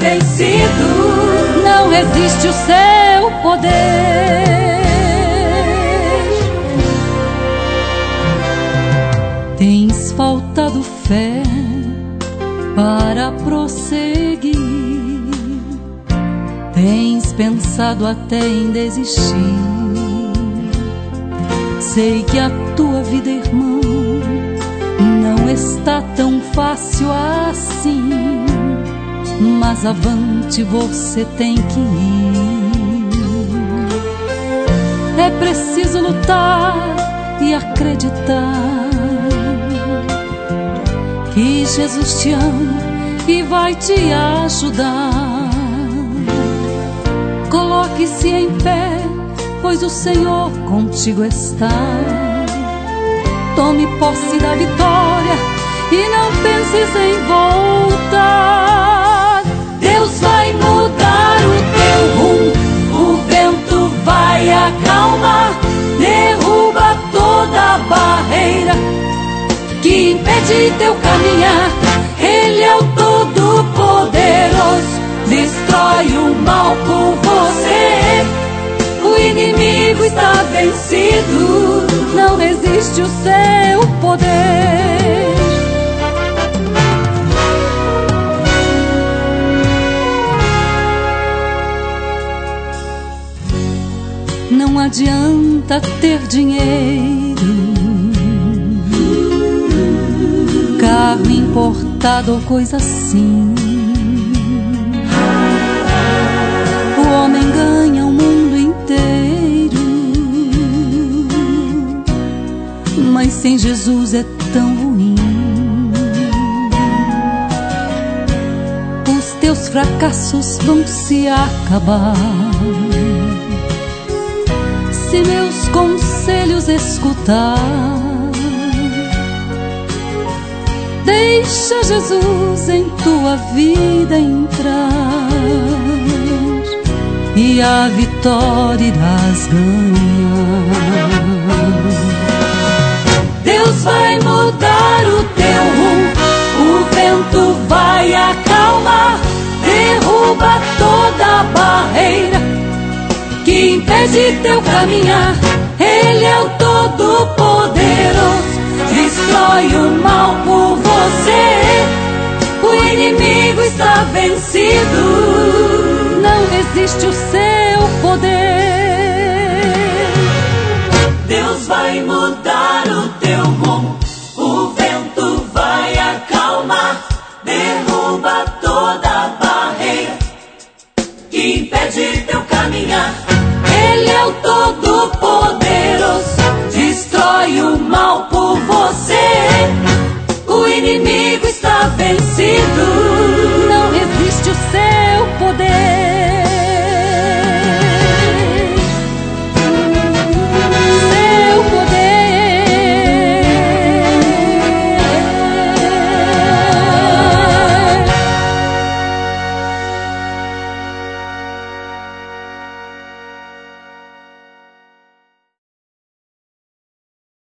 vencido, não resiste o seu poder. Tens faltado fé para prosseguir, tens pensado até em desistir. Sei que a tua vida, irmão, não está tão fácil assim, mas avante você tem que ir. É preciso lutar e acreditar que Jesus te ama e vai te ajudar. Coloque-se em pé, pois o Senhor contigo está. Tome posse da vitória e não penses em voltar. Deus vai mudar o teu rumo, o vento vai acalmar, derruba toda barreira que impede teu caminhar. Ele é o Todo-Poderoso, destrói o mal por você. O inimigo está vencido, não resiste o seu poder. Não adianta ter dinheiro, carro importado ou coisa assim. O homem ganha o mundo inteiro, mas sem Jesus é tão ruim. Os teus fracassos vão se acabar se meus conselhos escutar. Deixa Jesus em tua vida entrar e a vitória irás ganhar. Deus vai mudar o teu rumo, o vento vai acalmar, derruba toda barreira que impede teu caminhar. Ele é o Todo-Poderoso, destrói o mal por você. O inimigo está vencido, não resiste o seu poder. Deus vai mudar o teu rumo, o vento vai acalmar, derruba toda barreira que impede teu caminhar. Ele é o Todo-Poderoso, destrói o mal por você. O inimigo está vencido, não resiste o seu poder.